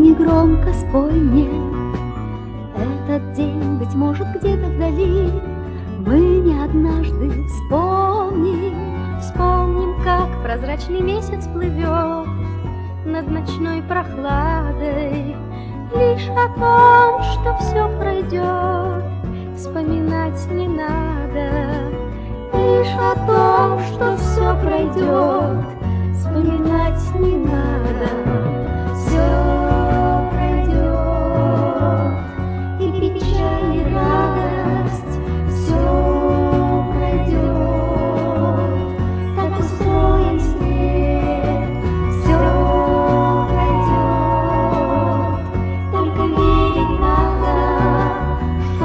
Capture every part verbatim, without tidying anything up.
негромко спой мне. Этот день, быть может, где-то вдали мы не однажды вспомним. Вспомним, как прозрачный месяц плывет над ночной прохладой. Лишь о том, что все пройдет, вспоминать не надо. Лишь о том, что все пройдет, вспоминать не надо. Все пройдет, и печаль, и радость, все пройдет. Так устроен свет, все пройдет. Только верить надо, что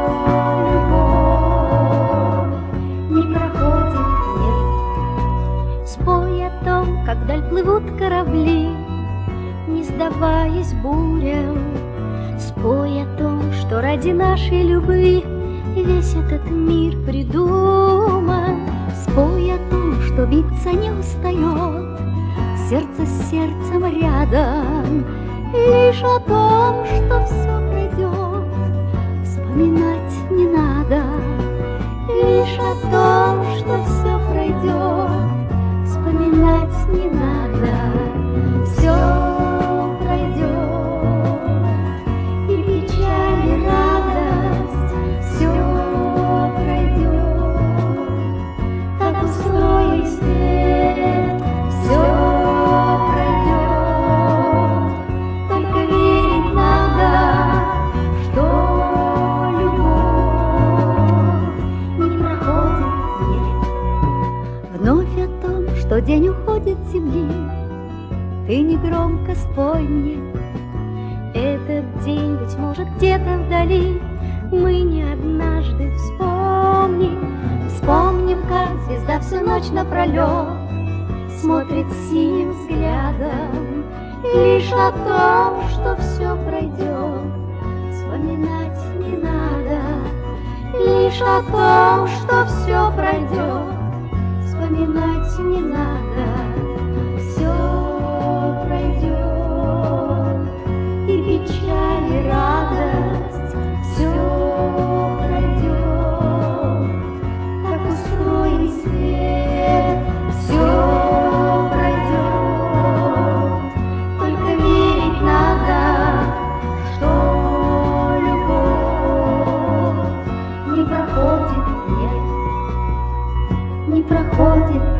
любовь не проходит, нет. Спой о том, как вдаль плывут корабли, не сдаваясь бурям. Спой о том, что ради нашей любви весь этот мир придуман. Спой о том, что биться не устает сердце с сердцем рядом. Лишь о том, что все пройдет, вспоминать не надо. Лишь о том, что все пройдет, вспоминать не надо. Все пройдет, и печаль, и радость, все пройдет. Так устроен свет, все пройдет. Только верить надо, что любовь не проходит, нет. Вновь о том, что день уходит с земли, ты негромко спой мне. Этот день, быть может, где-то вдали мы не однажды вспомним. Вспомним, как звезда всю ночь напролет смотрит синим взглядом. Лишь о том, что все пройдет, вспоминать не надо. Лишь о том, что все пройдет, вспоминать не надо. Все пройдет, и печаль, и радость, все пройдет. Так устроен свет, все пройдет. Только верить надо, что любовь не проходит, нет, не проходит.